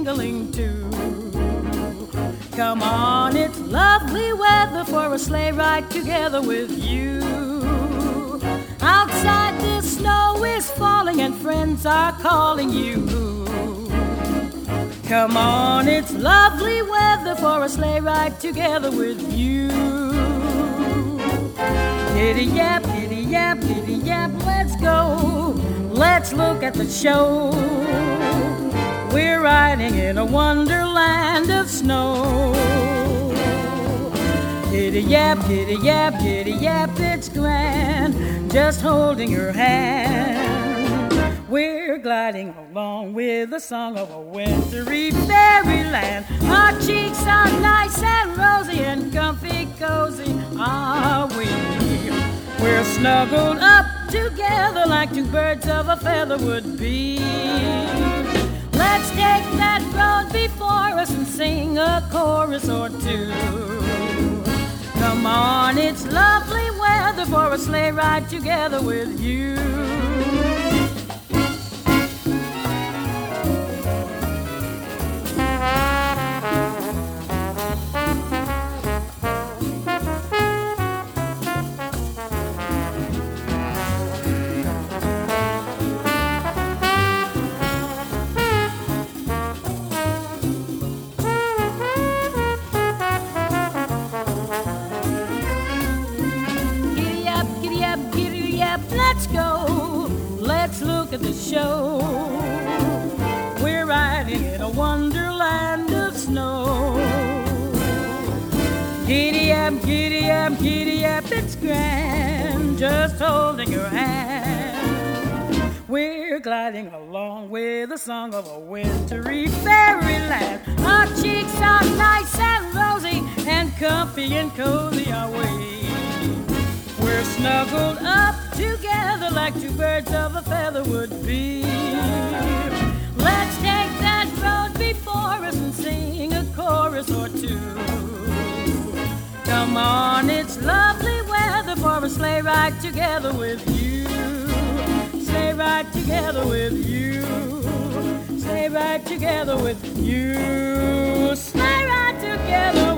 jingling too. Come on, it's lovely weather for a sleigh ride together with you. Outside the snow is falling and friends are calling you. Come on, it's lovely weather for a sleigh ride together with you. Giddy yap, let's go. Let's look at the show. We're riding in a wonderland of snow. Giddy yap, it's grand, just holding your hand. We're gliding along with the song of a wintry fairyland. Our cheeks are nice and rosy and comfy cozy are we. We're snuggled up together like two birds of a feather would be. Let's take that road before us and sing a chorus or two. Come on, it's lovely weather for a sleigh ride together with you. Let's go, let's look at the show. We're riding in a wonderland of snow. Giddy up, it's grand, just holding your hand. We're gliding along with the song of a wintry fairyland. Our cheeks are nice and rosy and comfy and cozy are we. We're snuggled up together like two birds of a feather would be. Let's take that road before us and sing a chorus or two. Come on, it's lovely weather for a sleigh ride together with you. Sleigh ride together with you. Sleigh ride together with you. Sleigh ride together